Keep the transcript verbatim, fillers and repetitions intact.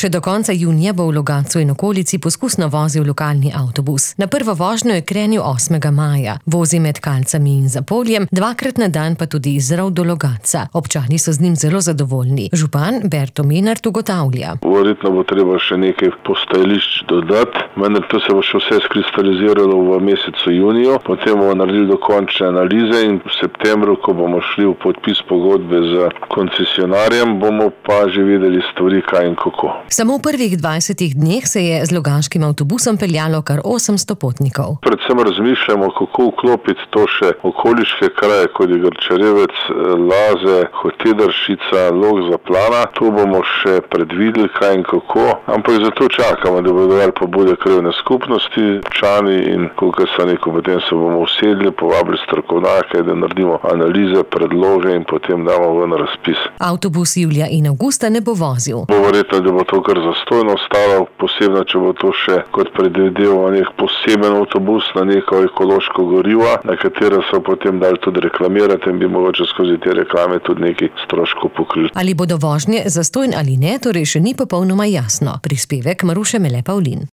Še do konca junija bo v Logatcu in okolici poskusno vozil lokalni avtobus. Na prvo vožnjo je krenil osmega maja. Vozi med Kalcami in Zapoljem, dvakrat na dan pa tudi iz Rav do Logatca. Občani so z njim zelo zadovoljni. Župan Berto Menart ugotavlja. Verjetno bo treba še nekaj postajališč dodati, vendar to se bo še vse skristaliziralo v mesecu juniju. Potem bomo naredili dokončne analize in v septembru, ko bomo šli v podpis pogodbe z koncesionarjem, bomo pa že videli stvari, kaj in kako. Samo v prvih dvajsetih dneh se je z logaškim avtobusom peljalo kar osemsto potnikov. Predvsem razmišljamo, kako vklopiti to še okoliške kraje, kot je Grčarevec, Laze, Hotedršica, Log Zaplana. Tu bomo še predvideli, kaj in kako, ampak zato čakamo, da bodo dali pobude krajevne skupnosti, občani in koliko se neko, potem se bomo usedli, povabili strokovnjake, da naredimo analize, predloge in potem damo ven razpis. Avtobus julija in avgusta ne bo vozil. Bo verjetno, da bo to kar zastojno ostalo, posebno, če bo to še kot predvideval nek poseben avtobus na neko ekološko gorivo, na katero so potem dali tudi reklamirati in bi mogoče skozi te reklame tudi neki stroškov pokrili. Ali bodo vožnje zastojn ali ne, torej še ni popolnoma jasno. Prispevek Maruše Mele Pavlin.